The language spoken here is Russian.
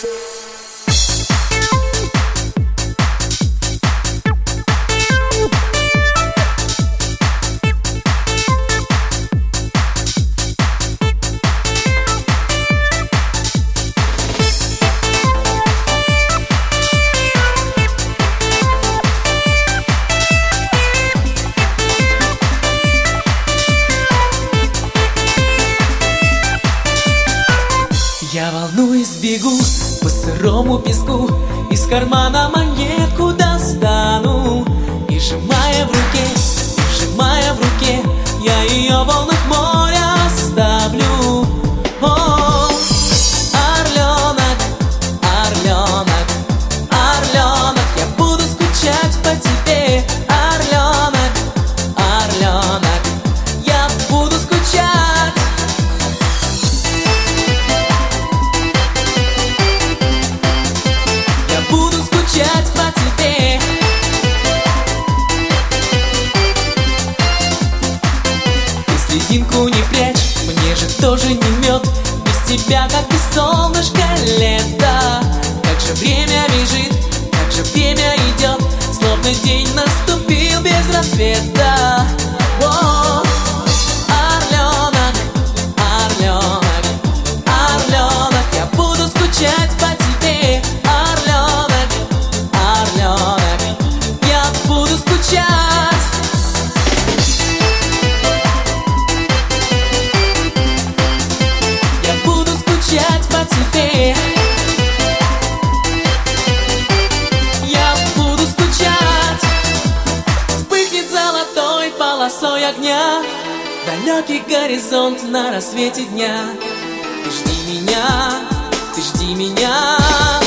Я волнуюсь, бегу по сырому песку, из кармана монетку достану и сжимая в руке, я ее в волнах моря оставлю. О, орленок, орленок, орленок, я буду скучать по тебе. Орленок, орленок, я буду скучать. По тебе. Ты слезинку не прячь, мне же тоже не мед. Без тебя, как без солнышка лето. Как же время бежит, как же время идет, словно день наступил без рассвета. О, орленок, орленок, орленок, я буду скучать по тебе. По тебе я буду скучать. Вспыхнет золотой полосой огня далекий горизонт на рассвете дня. Ты жди меня, ты жди меня.